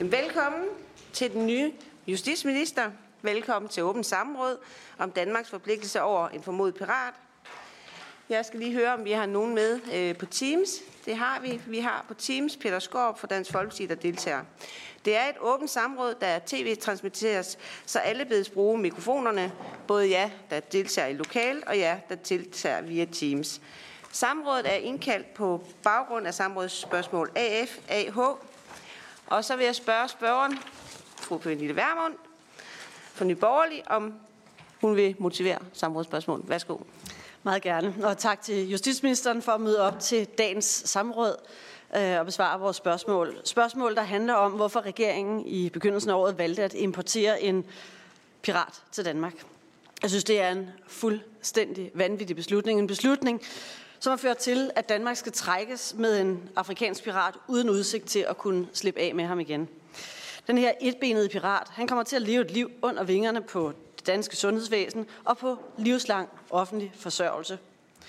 Velkommen til den nye justitsminister. Velkommen til åbent samråd om Danmarks forpligtelse over en formodet pirat. Jeg skal lige høre, om vi har nogen med på Teams. Det har vi. Vi har på Teams Peter Skaarup fra Dansk Folkeparti, der deltager. Det er et åbent samråd, der tv-transmitteres, så alle bedes bruge mikrofonerne. Både jer, der deltager i lokal, og jer, der deltager via Teams. Samrådet er indkaldt på baggrund af samrådsspørgsmål AF, AH. Og så vil jeg spørge spørgeren, fru Pernille Vermund, fra Nye Borgerlige, om hun vil motivere samrådsspørgsmål. Værsgo. Meget gerne, og tak til justitsministeren for at møde op til dagens samråd og besvare vores spørgsmål. Spørgsmål, der handler om, hvorfor regeringen i begyndelsen af året valgte at importere en pirat til Danmark. Jeg synes, det er en fuldstændig vanvittig beslutning. En beslutning, som har ført til, at Danmark skal trækkes med en afrikansk pirat uden udsigt til at kunne slippe af med ham igen. Den her etbenede pirat, han kommer til at leve et liv under vingerne på det danske sundhedsvæsen og på livslang offentlig forsørgelse.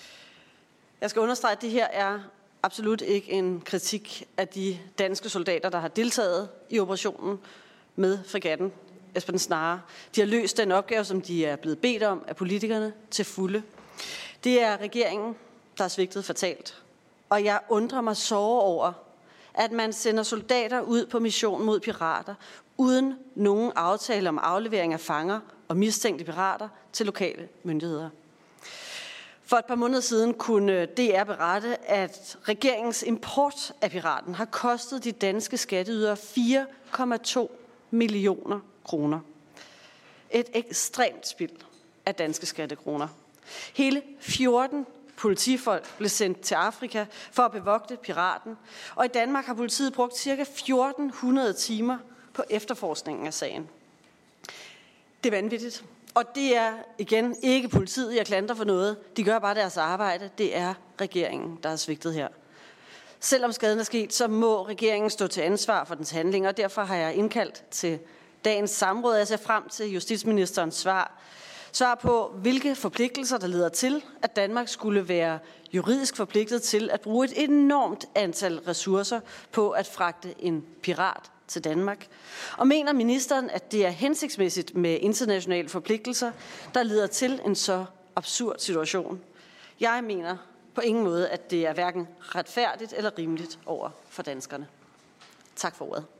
Jeg skal understrege, at det her er absolut ikke en kritik af de danske soldater, der har deltaget i operationen med fregatten Esbern Snare. De har løst den opgave, som de er blevet bedt om af politikerne til fulde. Det er regeringen, der har svigtet fatalt. Og jeg undrer mig såre over, at man sender soldater ud på mission mod pirater, uden nogen aftale om aflevering af fanger og mistænkte pirater til lokale myndigheder. For et par måneder siden kunne DR berette, at regeringens import af piraten har kostet de danske skatteydere 4,2 millioner kroner. Et ekstremt spild af danske skattekroner. Hele 14 politifolk blev sendt til Afrika for at bevogte piraten, og i Danmark har politiet brugt ca. 1400 timer på efterforskningen af sagen. Det er vanvittigt, og det er igen ikke politiet, jeg klandrer for noget. De gør bare deres arbejde. Det er regeringen, der har svigtet her. Selvom skaden er sket, så må regeringen stå til ansvar for dens handlinger, og derfor har jeg indkaldt til dagens samråd. Jeg ser frem til justitsministerens svar på, hvilke forpligtelser, der leder til, at Danmark skulle være juridisk forpligtet til at bruge et enormt antal ressourcer på at fragte en pirat til Danmark. Og mener ministeren, at det er hensigtsmæssigt med internationale forpligtelser, der leder til en så absurd situation? Jeg mener på ingen måde, at det er hverken retfærdigt eller rimeligt over for danskerne. Tak for ordet.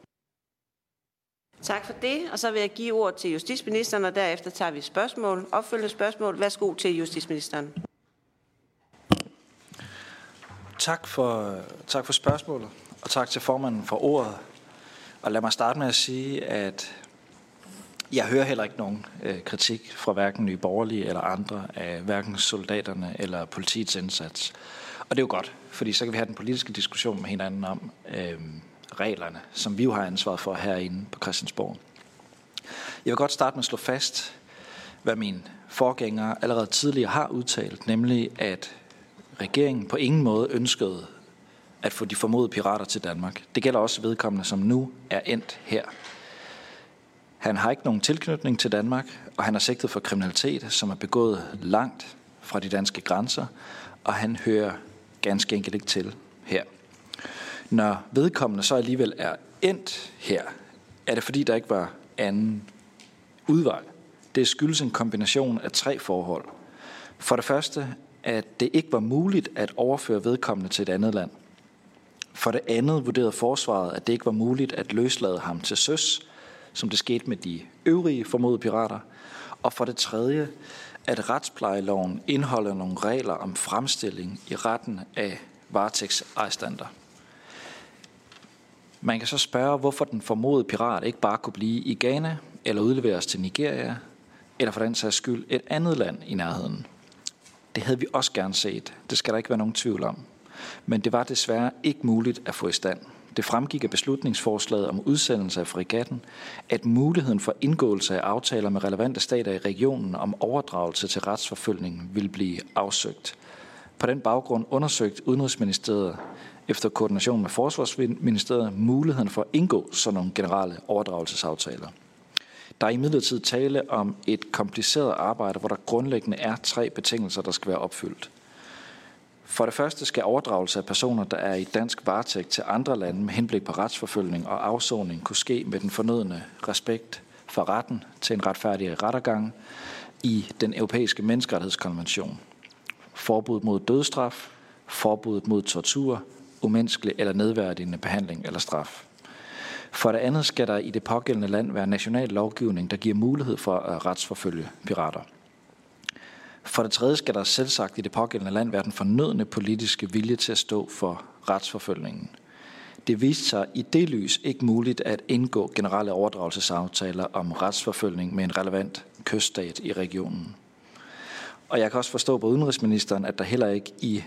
Tak for det, og så vil jeg give ord til justitsministeren, og derefter tager vi spørgsmål. Opfølgende spørgsmål. Værsgo til justitsministeren. Tak for spørgsmålet, og tak til formanden for ordet. Og lad mig starte med at sige, at jeg hører heller ikke nogen kritik fra hverken Nye Borgerlige eller andre af hverken soldaterne eller politiets indsats. Og det er jo godt, fordi så kan vi have den politiske diskussion med hinanden om reglerne, som vi jo har ansvaret for herinde på Christiansborg. Jeg vil godt starte med at slå fast, hvad mine forgængere allerede tidligere har udtalt, nemlig at regeringen på ingen måde ønskede at få de formodede pirater til Danmark. Det gælder også vedkommende, som nu er endt her. Han har ikke nogen tilknytning til Danmark, og han er sigtet for kriminalitet, som er begået langt fra de danske grænser, og han hører ganske enkelt ikke til her. Når vedkommende så alligevel er endt her, er det fordi, der ikke var anden udvej. Det skyldes en kombination af 3 forhold. For det første, at det ikke var muligt at overføre vedkommende til et andet land. For det andet vurderede forsvaret, at det ikke var muligt at løslade ham til søs, som det skete med de øvrige formodede pirater. Og for det tredje, at retsplejeloven indeholder nogle regler om fremstilling i retten af varetægtsarrestanter. Man kan så spørge, hvorfor den formodede pirat ikke bare kunne blive i Ghana, eller udleveres til Nigeria, eller for den sags skyld et andet land i nærheden. Det havde vi også gerne set. Det skal der ikke være nogen tvivl om. Men det var desværre ikke muligt at få i stand. Det fremgik af beslutningsforslaget om udsendelse af fregatten, at muligheden for indgåelse af aftaler med relevante stater i regionen om overdragelse til retsforfølgning ville blive afsøgt. På den baggrund undersøgte Udenrigsministeriet efter koordination med Forsvarsministeriet muligheden for at indgå sådan nogle generelle overdragelsesaftaler. Der er imidlertid tale om et kompliceret arbejde, hvor der grundlæggende er 3 betingelser, der skal være opfyldt. For det første skal overdragelse af personer, der er i dansk varetægt til andre lande med henblik på retsforfølgning og afsoning, kunne ske med den fornødne respekt for retten til en retfærdig rettergang i den europæiske menneskerettighedskonvention. Forbud mod dødsstraf, forbud mod tortur, umenneskelig eller nedværdigende behandling eller straf. For det andet skal der i det pågældende land være national lovgivning, der giver mulighed for at retsforfølge pirater. For det tredje skal der selvsagt i det pågældende land være den fornødne politiske vilje til at stå for retsforfølgningen. Det viste sig i det lys ikke muligt at indgå generelle overdragelsesaftaler om retsforfølgning med en relevant kyststat i regionen. Og jeg kan også forstå på udenrigsministeren, at der heller ikke i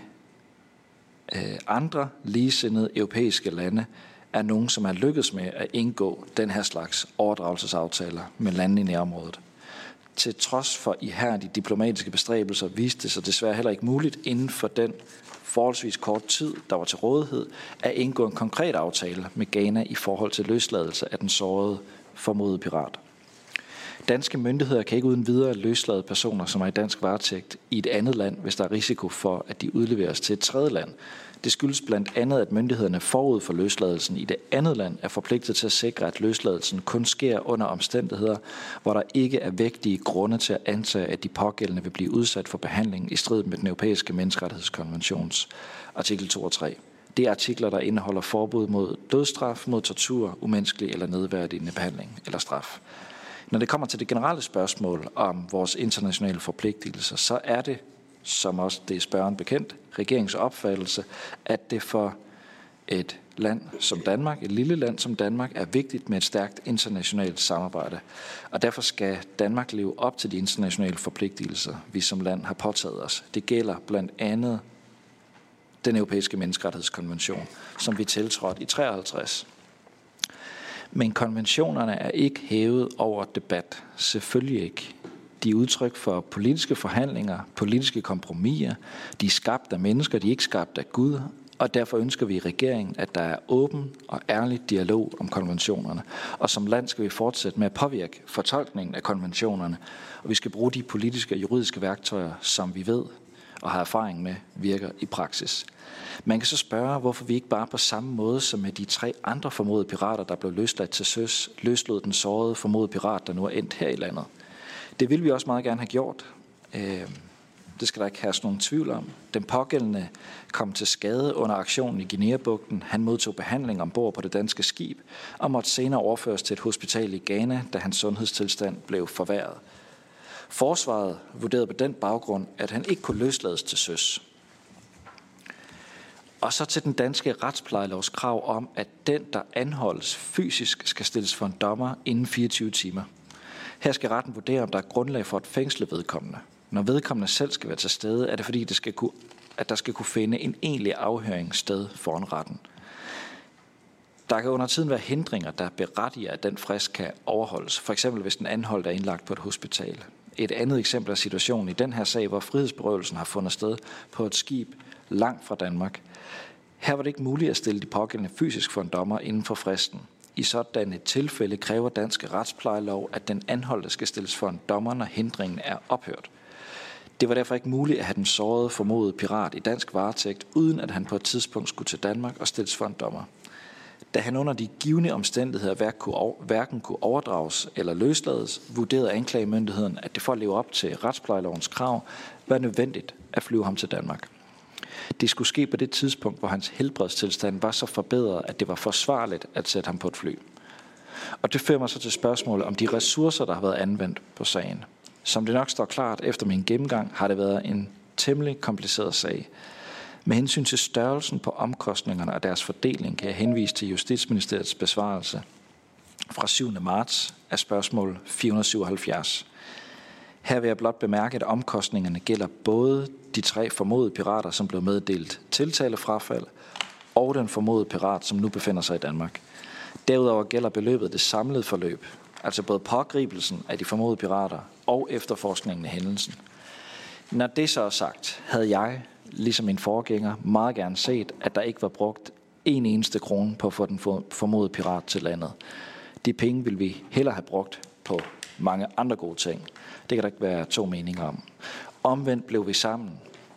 andre ligesindede europæiske lande er nogen, som har lykkedes med at indgå den her slags overdragelsesaftaler med landene i nærområdet. Til trods for ihærdige diplomatiske bestræbelser viste det sig desværre heller ikke muligt inden for den forholdsvis kort tid, der var til rådighed, at indgå en konkret aftale med Ghana i forhold til løsladelse af den sårede formodede pirat. Danske myndigheder kan ikke uden videre løslade personer, som er i dansk varetægt i et andet land, hvis der er risiko for, at de udleveres til et tredje land. Det skyldes blandt andet, at myndighederne forud for løsladelsen i det andet land er forpligtet til at sikre, at løsladelsen kun sker under omstændigheder, hvor der ikke er vægtige grunde til at antage, at de pågældende vil blive udsat for behandling i strid med den europæiske menneskerettighedskonventions artikel 2 og 3. Det er artikler, der indeholder forbud mod dødsstraf, mod tortur, umenneskelig eller nedværdigende behandling eller straf. Når det kommer til det generelle spørgsmål om vores internationale forpligtelser, så er det, som også det er spørgeren bekendt, regeringens opfattelse, at det for et land som Danmark, et lille land som Danmark, er vigtigt med et stærkt internationalt samarbejde. Og derfor skal Danmark leve op til de internationale forpligtelser, vi som land har påtaget os. Det gælder blandt andet den europæiske menneskerettighedskonvention, som vi tiltrådte i 1953. Men konventionerne er ikke hævet over debat. Selvfølgelig ikke. De er udtryk for politiske forhandlinger, politiske kompromiser. De er skabt af mennesker, de er ikke skabt af Gud. Og derfor ønsker vi i regeringen, at der er åben og ærlig dialog om konventionerne. Og som land skal vi fortsætte med at påvirke fortolkningen af konventionerne. Og vi skal bruge de politiske og juridiske værktøjer, som vi ved og har erfaring med, virker i praksis. Man kan så spørge, hvorfor vi ikke bare på samme måde som med de 3 andre formodede pirater, der blev løsladt til søs, løslod den sårede formodede pirat, der nu er endt her i landet. Det vil vi også meget gerne have gjort. Det skal der ikke herske nogen tvivl om. Den pågældende kom til skade under aktionen i Guinea-bugten. Han modtog behandling ombord på det danske skib og måtte senere overføres til et hospital i Ghana, da hans sundhedstilstand blev forværret. Forsvaret vurderede på den baggrund, at han ikke kunne løslades til søs. Og så til den danske retsplejelovs krav om, at den, der anholdes fysisk, skal stilles for en dommer inden 24 timer. Her skal retten vurdere, om der er grundlag for at fængsle vedkommende. Når vedkommende selv skal være til stede, er det fordi, at der skal kunne finde en egentlig afhøring sted foran retten. Der kan under tiden være hindringer, der berettiger, at den frist kan overholdes. For eksempel hvis den anholdt er indlagt på et hospital. Et andet eksempel er situationen i den her sag, hvor frihedsberøvelsen har fundet sted på et skib langt fra Danmark. Her var det ikke muligt at stille de pågældende fysisk for en dommer inden for fristen. I sådan et tilfælde kræver danske retsplejelov, at den anholdte skal stilles for en dommer, når hindringen er ophørt. Det var derfor ikke muligt at have den sårede formodede pirat i dansk varetægt, uden at han på et tidspunkt skulle til Danmark og stilles for en dommer. Da han under de givne omstændigheder hverken kunne overdrages eller løslades, vurderede anklagemyndigheden, at det for at leve op til retsplejelovens krav var nødvendigt at flyve ham til Danmark. Det skulle ske på det tidspunkt, hvor hans helbredstilstand var så forbedret, at det var forsvarligt at sætte ham på et fly. Og det fører mig så til spørgsmålet om de ressourcer, der har været anvendt på sagen. Som det nok står klart efter min gennemgang, har det været en temmelig kompliceret sag. Med hensyn til størrelsen på omkostningerne og deres fordeling, kan jeg henvise til Justitsministeriets besvarelse fra 7. marts af spørgsmål 477. Her vil jeg blot bemærke, at omkostningerne gælder både de 3 formodede pirater, som blev meddelt tiltalefrafald, og den formodede pirat, som nu befinder sig i Danmark. Derudover gælder beløbet det samlede forløb, altså både pågribelsen af de formodede pirater og efterforskningen af hændelsen. Når det så er sagt, havde jeg, ligesom min forgænger, meget gerne set, at der ikke var brugt en eneste krone på at få den formodede pirat til landet. De penge ville vi hellere have brugt på mange andre gode ting. Det kan der ikke være 2 meninger om. Omvendt blev vi sammen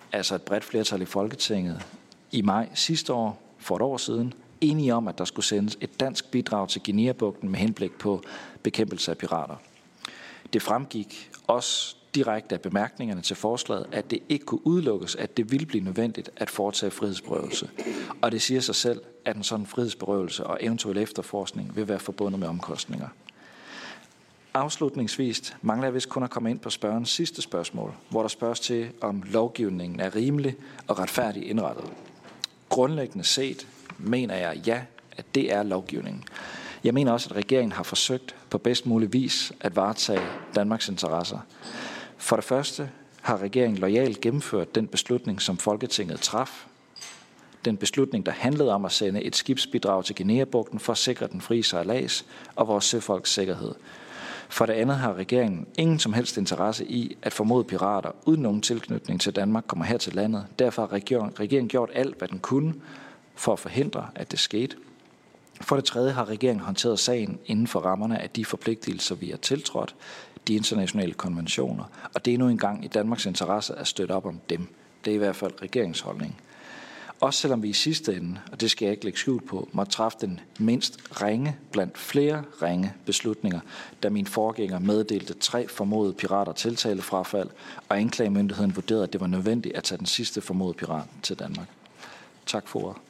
altså et bredt flertal i Folketinget, i maj sidste år, for et år siden, enige om, at der skulle sendes et dansk bidrag til Guinea-bugten med henblik på bekæmpelse af pirater. Det fremgik også direkte af bemærkningerne til forslaget, at det ikke kunne udelukkes, at det ville blive nødvendigt at foretage frihedsberøvelse. Og det siger sig selv, at en sådan frihedsberøvelse og eventuel efterforskning vil være forbundet med omkostninger. Afslutningsvis mangler jeg vist kun at komme ind på spørgerens sidste spørgsmål, hvor der spørges til, om lovgivningen er rimelig og retfærdigt indrettet. Grundlæggende set mener jeg ja, at det er lovgivningen. Jeg mener også, at regeringen har forsøgt på bedst mulig vis at varetage Danmarks interesser. For det første har regeringen loyalt gennemført den beslutning, som Folketinget traf. Den beslutning, der handlede om at sende et skibsbidrag til Guinea-bugten for at sikre den frie sejlads og vores søfolks sikkerhed. For det andet har regeringen ingen som helst interesse i, at formodede pirater uden nogen tilknytning til Danmark kommer her til landet. Derfor har regeringen gjort alt, hvad den kunne, for at forhindre, at det skete. For det tredje har regeringen håndteret sagen inden for rammerne af de forpligtelser, vi har tiltrådt, de internationale konventioner, og det er nu engang i Danmarks interesse at støtte op om dem. Det er i hvert fald regeringsholdning. Også selvom vi i sidste ende, og det skal jeg ikke lægge skjul på, må træffe den mindst ringe blandt flere ringe beslutninger, da min forgænger meddelte 3 formodede pirater tiltalefrafald, og anklagemyndigheden vurderede, at det var nødvendigt at tage den sidste formodede pirat til Danmark. Tak for ordet.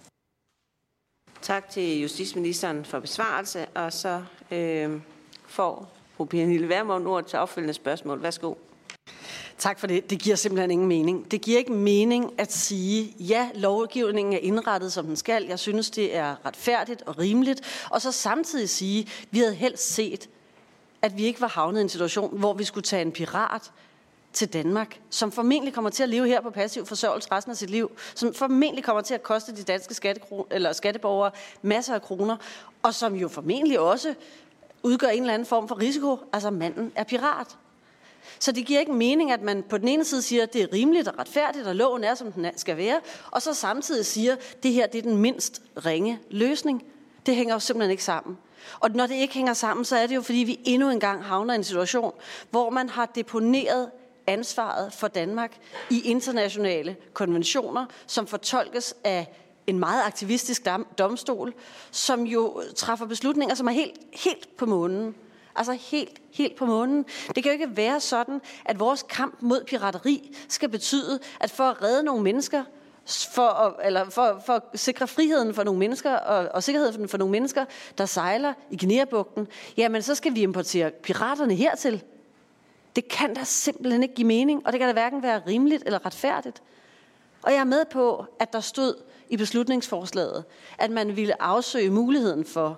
Tak til justitsministeren for besvarelse, og så får fru Pernille Vermund ordet til opfølgende spørgsmål. Værsgo. Tak for det. Det giver simpelthen ingen mening. Det giver ikke mening at sige, ja, lovgivningen er indrettet, som den skal. Jeg synes, det er retfærdigt og rimeligt. Og så samtidig sige, vi havde helst set, at vi ikke var havnet i en situation, hvor vi skulle tage en pirat til Danmark, som formentlig kommer til at leve her på passiv forsørgelse resten af sit liv, som formentlig kommer til at koste de danske skatteborgere masser af kroner, og som jo formentlig også udgør en eller anden form for risiko. Altså manden er pirat. Så det giver ikke mening, at man på den ene side siger, at det er rimeligt og retfærdigt, og loven er, som den skal være, og så samtidig siger, at det her det er den mindst ringe løsning. Det hænger jo simpelthen ikke sammen. Og når det ikke hænger sammen, så er det jo, fordi vi endnu engang havner i en situation, hvor man har deponeret ansvaret for Danmark i internationale konventioner, som fortolkes af en meget aktivistisk domstol, som jo træffer beslutninger, som er helt på månen. Altså helt på månen. Det kan jo ikke være sådan, at vores kamp mod pirateri skal betyde, at for at redde nogle mennesker, for at sikre friheden for nogle mennesker og sikkerheden for nogle mennesker, der sejler i Guinea-bugten, jamen så skal vi importere piraterne hertil. Det kan da simpelthen ikke give mening, og det kan da hverken være rimeligt eller retfærdigt. Og jeg er med på, at der stod i beslutningsforslaget, at man ville afsøge muligheden for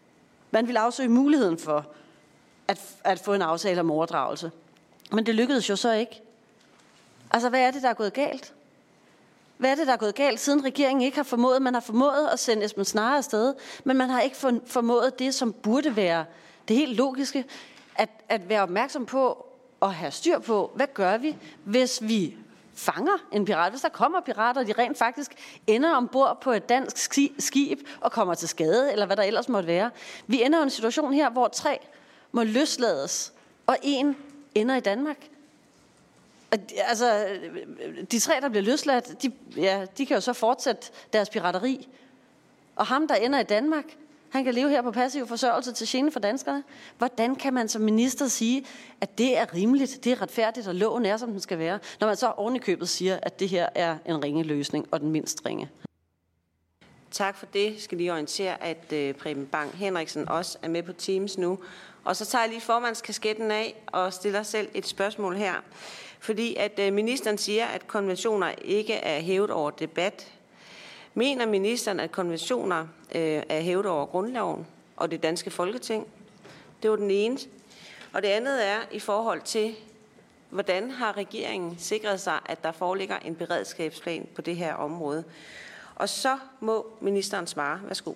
at få en aftale om overdragelse. Men det lykkedes jo så ikke. Altså, hvad er det, der er gået galt? Hvad er det, der er gået galt, siden regeringen ikke har formået? Man har formået at sende Esben Snare afsted, men man har ikke formået det, som burde være det helt logiske, at være opmærksom på og have styr på, hvad gør vi, hvis vi fanger en pirat? Hvis der kommer pirater, og de rent faktisk ender ombord på et dansk skib og kommer til skade, eller hvad der ellers måtte være. Vi ender i en situation her, hvor 3 må løslades, og 1 ender i Danmark. Altså, de 3, der bliver løsladt, de kan jo så fortsætte deres pirateri. Og ham, der ender i Danmark, han kan leve her på passiv forsørgelse til gene for danskerne. Hvordan kan man som minister sige, at det er rimeligt, det er retfærdigt, og loven er, som den skal være, når man så oven i købet siger, at det her er en ringe løsning, og den mindst ringe? Tak for det. Skal lige orientere, at Preben Bang Henriksen også er med på Teams nu. Og så tager jeg lige formandskasketten af og stiller selv et spørgsmål her. Fordi at ministeren siger, at konventioner ikke er hævet over debat. Mener ministeren, at konventioner er hævet over grundloven og det danske Folketing? Det var den ene. Og det andet er i forhold til, hvordan har regeringen sikret sig, at der foreligger en beredskabsplan på det her område? Og så må ministeren svare. Værsgo.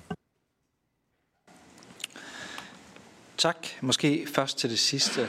Tak. Måske først til det sidste.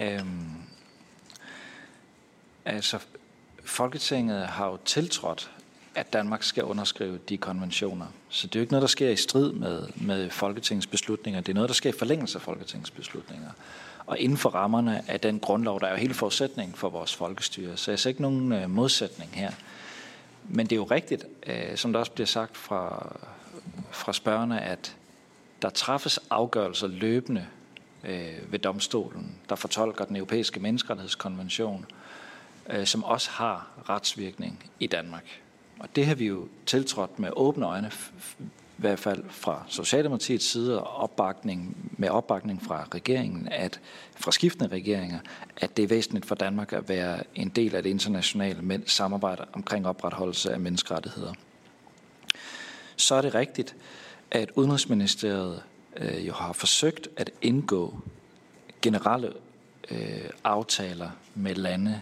Folketinget har jo tiltrådt, at Danmark skal underskrive de konventioner. Så det er jo ikke noget, der sker i strid med Folketingets beslutninger. Det er noget, der sker i forlængelse af Folketingets beslutninger. og inden for rammerne af den grundlov, der er jo hele forudsætningen for vores folkestyre. Så jeg ser ikke nogen modsætning her. Men det er jo rigtigt, som der også bliver sagt fra spørgerne, at der træffes afgørelser løbende ved domstolen, der fortolker den europæiske menneskerettighedskonvention, som også har retsvirkning i Danmark. Og det har vi jo tiltrådt med åbne øjne, i hvert fald fra Socialdemokratiets side, og opbakning fra regeringen, fra skiftende regeringer, at det er væsentligt for Danmark at være en del af det internationale samarbejde omkring opretholdelse af menneskerettigheder. Så er det rigtigt, at Udenrigsministeriet jo har forsøgt at indgå generelle aftaler med lande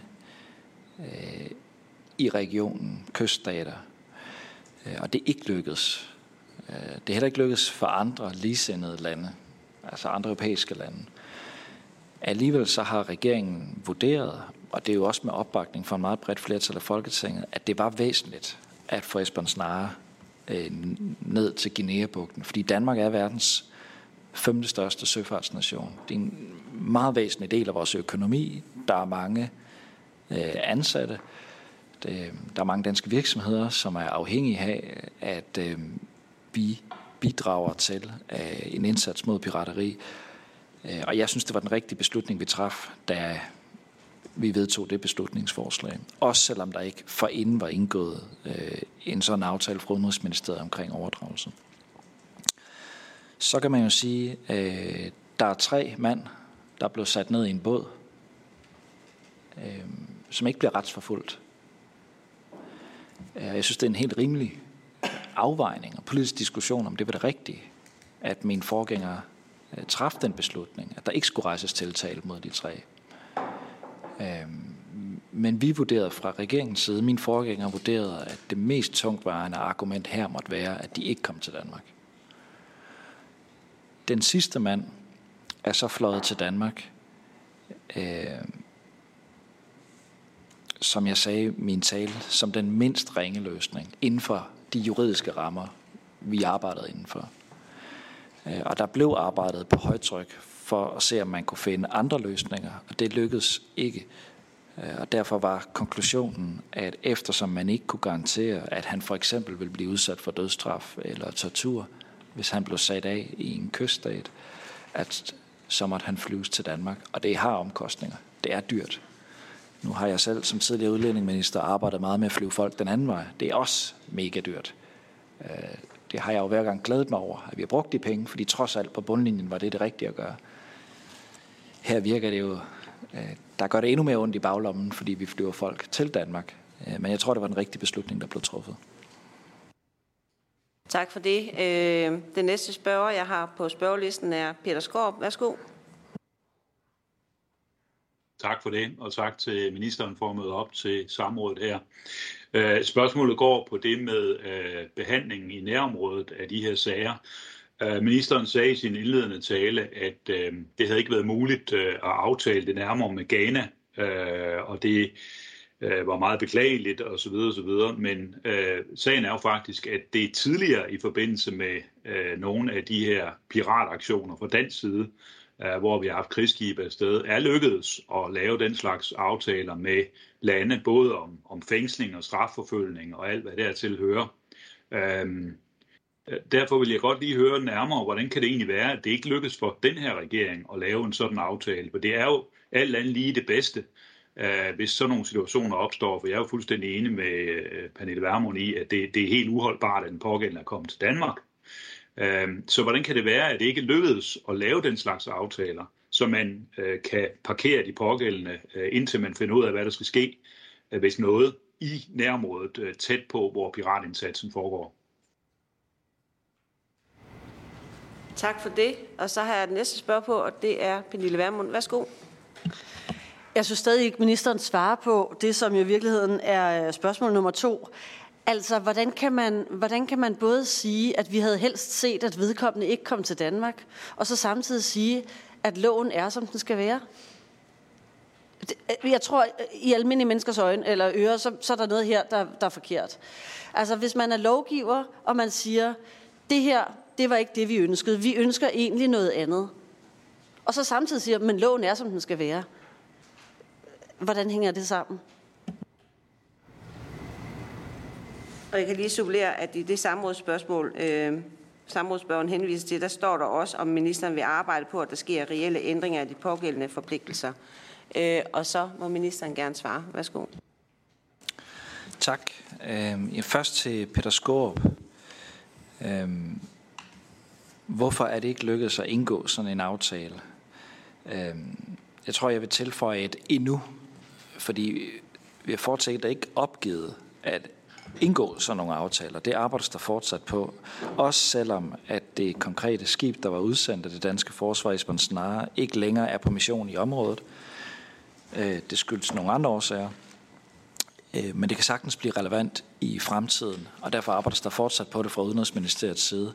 i regionen, kyststater, og det er ikke lykkedes. Det er heller ikke lykkedes for andre ligesindede lande, altså andre europæiske lande. Alligevel så har regeringen vurderet, og det er jo også med opbakning fra en meget bredt flertal af Folketinget, at det var væsentligt at få Esbern Snare ned til Guinea-bugten, fordi Danmark er verdens 5. største søfartsnation. Det er en meget væsentlig del af vores økonomi. Der er mange ansatte. Der er mange danske virksomheder, som er afhængige af, at vi bidrager til en indsats mod pirateri. Og jeg synes, det var den rigtige beslutning, vi traf, da vi vedtog det beslutningsforslag. Også selvom der ikke forinden var indgået en sådan aftale fra Udenrigsministeriet omkring overdragelse. Så kan man jo sige, der er 3 mand, der blev sat ned i en båd, som ikke bliver retsforfulgt. Jeg synes, det er en helt rimelig afvejning og politisk diskussion, om det var det rigtige, at min forgænger traf den beslutning, at der ikke skulle rejses tiltale mod de 3. Men vi vurderede fra regeringens side, min forgænger vurderede, at det mest tungtvejende argument her måtte være, at de ikke kom til Danmark. Den sidste mand er så fløjet til Danmark, som jeg sagde i min tale, som den mindst ringe løsning inden for de juridiske rammer, vi arbejdede indenfor. Og der blev arbejdet på højtryk for at se, om man kunne finde andre løsninger, og det lykkedes ikke. Og derfor var konklusionen, at eftersom man ikke kunne garantere, at han for eksempel ville blive udsat for dødsstraf eller tortur, hvis han blev sat af i en kyststat, at så måtte han flyves til Danmark. Og det har omkostninger. Det er dyrt. Nu har jeg selv som tidligere udlændingeminister arbejdet meget med at flyve folk den anden vej. Det er også mega dyrt. Det har jeg jo hver gang glædet mig over, at vi har brugt de penge, fordi trods alt på bundlinjen var det rigtige at gøre. Her virker det jo, der gør det endnu mere ondt i baglommen, fordi vi flyver folk til Danmark. Men jeg tror, det var den rigtige beslutning, der blev truffet. Tak for det. Den næste spørger, jeg har på spørgelisten, er Peter Skaarup. Værsgo. Tak for det, og tak til ministeren for at møde op til samrådet her. Spørgsmålet går på det med behandlingen i nærområdet af de her sager. Ministeren sagde i sin indledende tale, at det havde ikke været muligt at aftale det nærmere med Ghana, og det var meget beklageligt osv. Men sagen er jo faktisk, at det tidligere i forbindelse med nogle af de her pirataktioner fra dansk side, hvor vi har haft krigsskibe afsted, er lykkedes at lave den slags aftaler med lande, både om fængsling og strafforfølgning og alt, hvad dertil hører. Derfor vil jeg godt lige høre nærmere, hvordan kan det egentlig være, at det ikke lykkes for den her regering at lave en sådan aftale? For det er jo alt andet lige det bedste, hvis sådan nogle situationer opstår. For jeg er jo fuldstændig enig med Pernille Vermund i, at det er helt uholdbart, at den pågældende er kommet til Danmark. Så hvordan kan det være, at det ikke lykkedes at lave den slags aftaler, så man kan parkere de pågældende, indtil man finder ud af, hvad der skal ske, hvis noget i nærområdet tæt på, hvor piratindsatsen foregår? Tak for det. Og så har jeg det næste spørg på, og det er Pernille Vermund. Værsgo. Jeg synes stadig ikke, ministeren svarer på det, som i virkeligheden er spørgsmål nummer 2. Altså, hvordan kan man både sige, at vi havde helst set, at vedkommende ikke kom til Danmark, og så samtidig sige, at loven er, som den skal være? Jeg tror, i almindelige menneskers øjne eller ører, så er der noget her, der er forkert. Altså, hvis man er lovgiver, og man siger, det her, det var ikke det, vi ønskede. Vi ønsker egentlig noget andet. og så samtidig siger, men loven er, som den skal være. Hvordan hænger det sammen? Og jeg kan lige supplere, at i det samrådsspørgsmål, samrådsspørgen henviser til, der står der også, om ministeren vil arbejde på, at der sker reelle ændringer af de pågældende forpligtelser. Og så må ministeren gerne svare. Værsgo. Tak. Først til Peter Skaarup. Hvorfor er det ikke lykkedes at indgå sådan en aftale? Jeg tror, jeg vil tilføje et endnu, fordi vi har fortsat ikke opgivet at indgå sådan nogle aftaler. Det arbejdes der fortsat på. Også selvom at det konkrete skib, der var udsendt af det danske forsvar i Esbern Snare, ikke længere er på mission i området. Det skyldes nogle andre årsager. Men det kan sagtens blive relevant i fremtiden, og derfor arbejdes der fortsat på det fra Udenrigsministeriets side.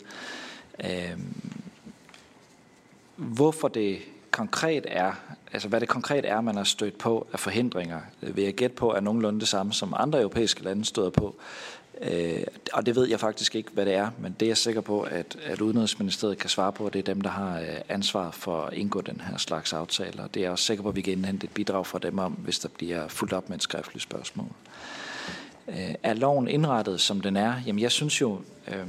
Hvorfor det konkret er, altså hvad det konkret er, man har stødt på af forhindringer, vil jeg gætte på, er nogenlunde det samme, som andre europæiske lande støder på. Og det ved jeg faktisk ikke, hvad det er, men det er jeg sikker på, at Udenrigsministeriet kan svare på, og det er dem, der har ansvar for at indgå den her slags aftaler. Det er jeg også sikker på, at vi kan indhente et bidrag fra dem om, hvis der bliver fuldt op med et skriftligt spørgsmål. Er loven indrettet, som den er? Jamen, jeg synes jo,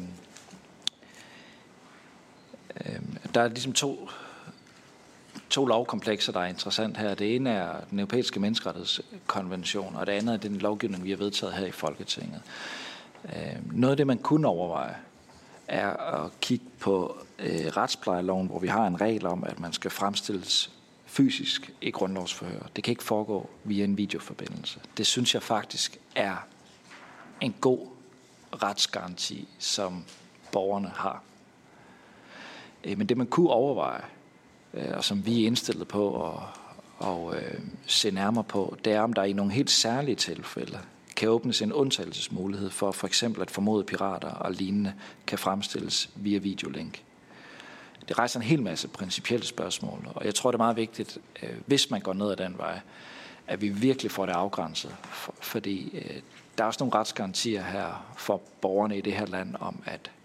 der er ligesom to lovkomplekser, der er interessant her. Det ene er den europæiske menneskerettighedskonvention, og det andet er den lovgivning, vi har vedtaget her i Folketinget. Noget af det, man kunne overveje, er at kigge på retsplejeloven, hvor vi har en regel om, at man skal fremstilles fysisk i grundlovsforhør. Det kan ikke foregå via en videoforbindelse. Det synes jeg faktisk er en god retsgaranti, som borgerne har. Men det, man kunne overveje, og som vi er indstillet på at se nærmere på, det er, om der i nogle helt særlige tilfælde kan åbnes en undtagelsesmulighed for eksempel at formodede pirater og lignende kan fremstilles via videolink. Det rejser en hel masse principielle spørgsmål, og jeg tror, det er meget vigtigt, hvis man går ned ad den vej, at vi virkelig får det afgrænset, fordi der er også nogle retsgarantier her for borgerne i det her land om,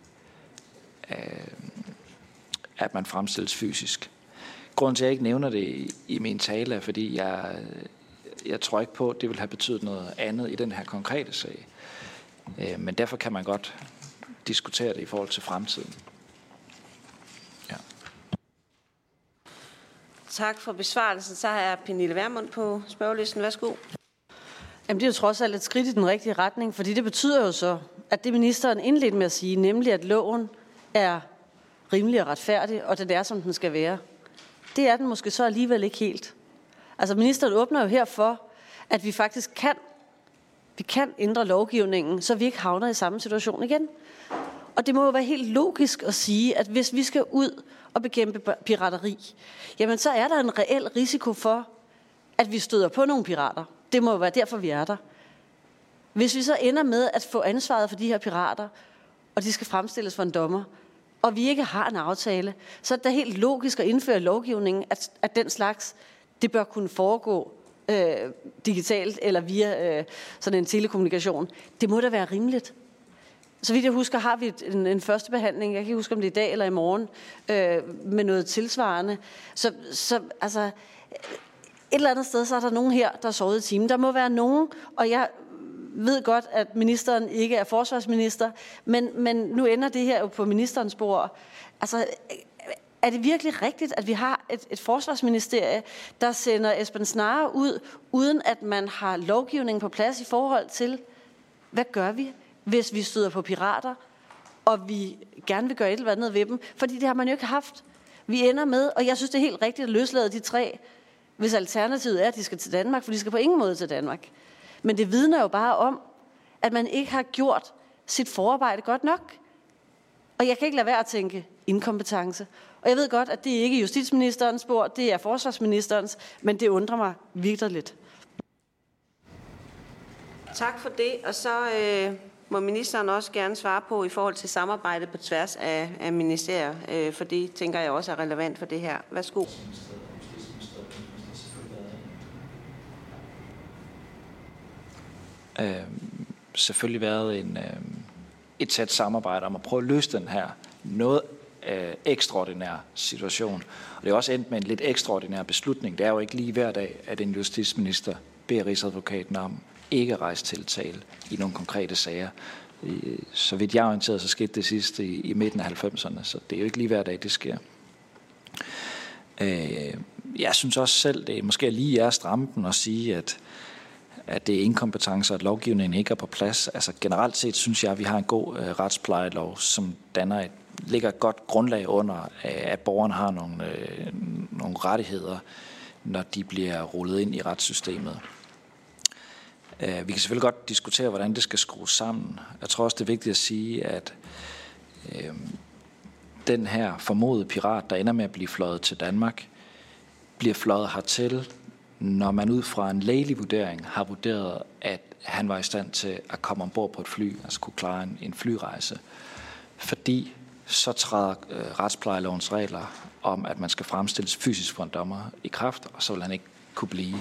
at man fremstilles fysisk. Grunden til, at jeg ikke nævner det i min tale, er, fordi jeg tror ikke på, at det vil have betydet noget andet i den her konkrete sag. Men derfor kan man godt diskutere det i forhold til fremtiden. Ja. Tak for besvarelsen. Så har jeg Pernille Vermund på spørgelisten. Værsgo. Jamen, det er jo trods alt et skridt i den rigtige retning, fordi det betyder jo så, at det ministeren indledte med at sige, nemlig at loven er rimelig og retfærdig, og det er, som den skal være. Det er den måske så alligevel ikke helt. Altså, ministeren åbner jo her for, at vi faktisk kan ændre lovgivningen, så vi ikke havner i samme situation igen. Og det må jo være helt logisk at sige, at hvis vi skal ud og bekæmpe pirateri, jamen så er der en reel risiko for, at vi støder på nogle pirater. Det må jo være derfor, vi er der. Hvis vi så ender med at få ansvaret for de her pirater, og de skal fremstilles for en dommer, og vi ikke har en aftale, så er det helt logisk at indføre lovgivningen, at den slags, det bør kunne foregå digitalt eller via sådan en telekommunikation. Det må da være rimeligt. Så vidt jeg husker, har vi en første behandling, jeg kan ikke huske, om det er i dag eller i morgen, med noget tilsvarende. Så altså, et eller andet sted, så er der nogen her, der er sovet i timen. Der må være nogen, og jeg ved godt, at ministeren ikke er forsvarsminister, men nu ender det her jo på ministerens bord. Altså, er det virkelig rigtigt, at vi har et forsvarsministerie, der sender Esbern Snare ud, uden at man har lovgivningen på plads i forhold til, hvad gør vi, hvis vi støder på pirater, og vi gerne vil gøre et eller andet ved dem? Fordi det har man jo ikke haft. Vi ender med, og jeg synes, det er helt rigtigt at løslade de 3, hvis alternativet er, at de skal til Danmark, for de skal på ingen måde til Danmark. Men det vidner jo bare om, at man ikke har gjort sit forarbejde godt nok. Og jeg kan ikke lade være at tænke inkompetence. Og jeg ved godt, at det ikke er justitsministerens bord, det er forsvarsministerens, men det undrer mig virkelig lidt. Tak for det, og så må ministeren også gerne svare på i forhold til samarbejde på tværs af ministerier, for det tænker jeg også er relevant for det her. Værsgo. Selvfølgelig været et tæt samarbejde om at prøve at løse den her noget ekstraordinær situation. Og det er også endt med en lidt ekstraordinær beslutning. Det er jo ikke lige hver dag, at en justitsminister beder Rigsadvokaten om ikke at rejse tiltale i nogle konkrete sager. Så vidt jeg er orienteret, så skete det sidste i midten af 90'erne, så det er jo ikke lige hver dag, det sker. Jeg synes også selv, det måske lige er strampen at sige, at det er inkompetence, at lovgivningen ikke er på plads. Altså generelt set synes jeg, at vi har en god retsplejelov, som ligger et godt grundlag under, at borgerne har nogle rettigheder, når de bliver rullet ind i retssystemet. Vi kan selvfølgelig godt diskutere, hvordan det skal skrues sammen. Jeg tror også, det er vigtigt at sige, at den her formodede pirat, der ender med at blive fløjet til Danmark, bliver fløjet hertil, når man ud fra en lægelig vurdering har vurderet, at han var i stand til at komme ombord på et fly, altså kunne klare en flyrejse. Fordi så træder retsplejelovens regler om, at man skal fremstilles fysisk for en dommer i kraft, og så vil han ikke kunne blive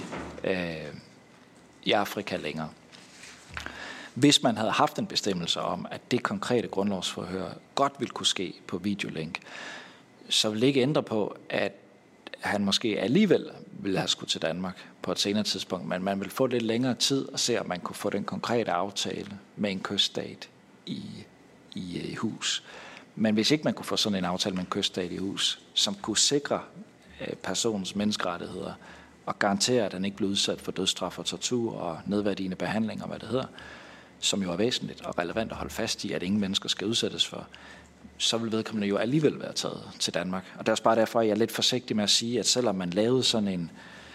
i Afrika længere. Hvis man havde haft en bestemmelse om, at det konkrete grundlovsforhør godt ville kunne ske på videolink, så ville det ikke ændre på, at han måske alligevel ville have skudt til Danmark på et senere tidspunkt, men man ville få lidt længere tid og se, om man kunne få den konkrete aftale med en kyststat i hus. Men hvis ikke man kunne få sådan en aftale med en kyststat i hus, som kunne sikre personens menneskerettigheder og garantere, at han ikke blev udsat for dødsstraf og tortur og nedværdigende behandling og hvad det hedder, som jo er væsentligt og relevant at holde fast i, at ingen mennesker skal udsættes for, så vil vedkommende jo alligevel være taget til Danmark. Og det er også bare derfor, at jeg er lidt forsigtig med at sige, at selvom man lavede sådan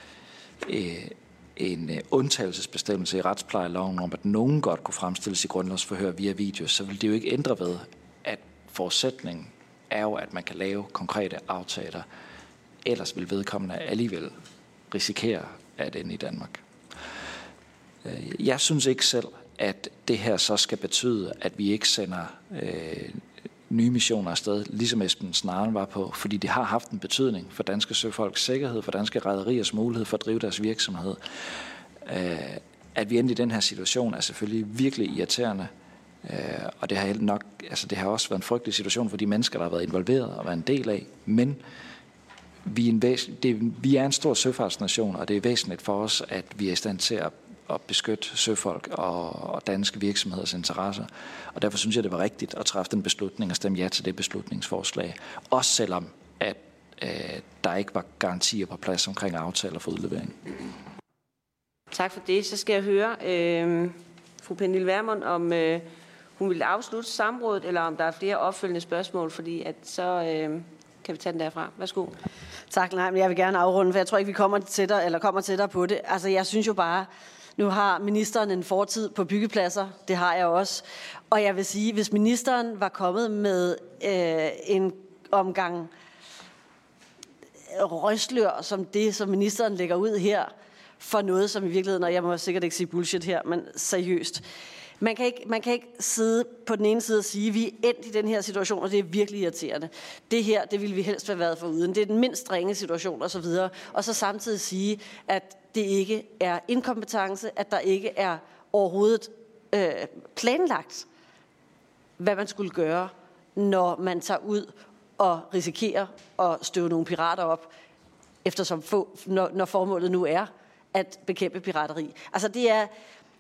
en undtagelsesbestemmelse i retsplejeloven om, at nogen godt kunne fremstilles i grundlovsforhør via video, så vil det jo ikke ændre ved, at forudsætningen er jo, at man kan lave konkrete aftaler. Ellers vil vedkommende alligevel risikere at ende i Danmark. Jeg synes ikke selv, at det her så skal betyde, at vi ikke sender nye missioner afsted, ligesom Esben Snaren var på, fordi det har haft en betydning for danske søfolks sikkerhed, for danske rederiers mulighed for at drive deres virksomhed. At vi endte i den her situation er selvfølgelig virkelig irriterende, og det har nok, altså det har også været en frygtelig situation for de mennesker, der har været involveret og været en del af, men vi er en stor søfartsnation, og det er væsentligt for os, at vi er i stand til at beskytte søfolk og danske virksomheders interesser. Og derfor synes jeg, det var rigtigt at træffe den beslutning og stemme ja til det beslutningsforslag. Også selvom, at der ikke var garantier på plads omkring aftaler for udlevering. Tak for det. Så skal jeg høre fru Pernille Vermund, om hun vil afslutte samrådet, eller om der er flere opfølgende spørgsmål, fordi at så kan vi tage den derfra. Værsgo. Tak, nej, men jeg vil gerne afrunde, for jeg tror ikke, vi kommer tættere på det. Altså, jeg synes jo bare, nu har ministeren en fortid på byggepladser, det har jeg også. Og jeg vil sige, hvis ministeren var kommet med en omgang røgslør som det, som ministeren lægger ud her, for noget, som i virkeligheden, og jeg må sikkert ikke sige bullshit her, men seriøst. Man kan ikke sidde på den ene side og sige, at vi er endt i den her situation, og det er virkelig irriterende. Det her, det ville vi helst have været foruden. Det er den mindst ringe situation osv. Og så samtidig sige, at det ikke er inkompetence, at der ikke er overhovedet planlagt, hvad man skulle gøre, når man tager ud og risikerer at støve nogle pirater op, eftersom når formålet nu er at bekæmpe pirateri. Altså det er...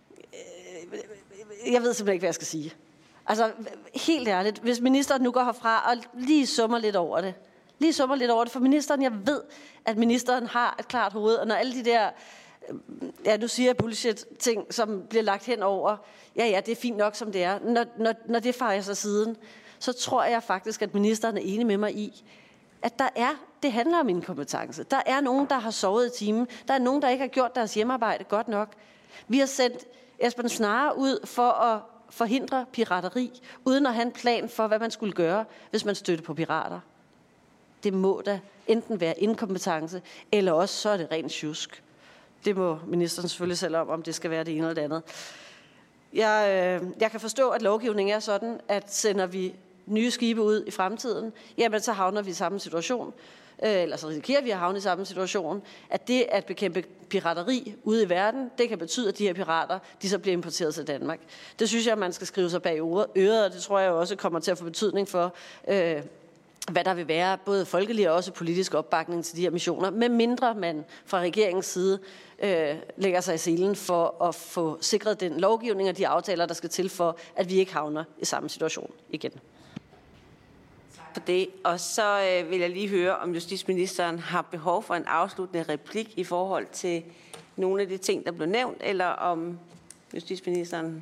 Jeg ved simpelthen ikke, hvad jeg skal sige. Altså, helt ærligt, hvis ministeren nu går herfra og lige summer lidt over det. For ministeren, jeg ved, at ministeren har et klart hoved, og når alle de der, nu siger jeg bullshit-ting, som bliver lagt hen over, ja, det er fint nok, som det er. Når det fejrer sig siden, så tror jeg faktisk, at ministeren er enig med mig i, at det handler om inkompetence. Der er nogen, der har sovet i timen. Der er nogen, der ikke har gjort deres hjemmearbejde godt nok. Vi har sendt Esben Snare ud for at forhindre pirateri, uden at have en plan for, hvad man skulle gøre, hvis man stødte på pirater. Det må da enten være inkompetence, eller også så er det rent sjusk. Det må ministeren selvfølgelig selv om det skal være det ene eller det andet. Jeg kan forstå, at lovgivningen er sådan, at sender vi nye skibe ud i fremtiden, jamen så havner vi i samme situation, eller så risikerer vi at havne i samme situation, at det at bekæmpe pirateri ude i verden, det kan betyde, at de her pirater, de så bliver importeret til Danmark. Det synes jeg, man skal skrive sig bag øret, og det tror jeg også kommer til at få betydning for hvad der vil være både folkelig og også politisk opbakning til de her missioner, medmindre man fra regeringens side lægger sig i selen for at få sikret den lovgivning og de aftaler, der skal til for, at vi ikke havner i samme situation igen. For det. Og så vil jeg lige høre, om justitsministeren har behov for en afsluttende replik i forhold til nogle af de ting, der blev nævnt, eller om justitsministeren...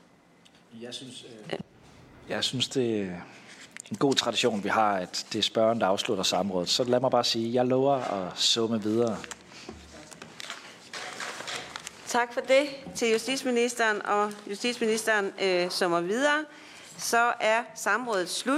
Jeg synes, det er en god tradition, vi har, at det er spørgeren, der afslutter samrådet. Så lad mig bare sige, at jeg lover at summe videre. Tak for det til justitsministeren, og justitsministeren summer videre. Så er samrådet slut.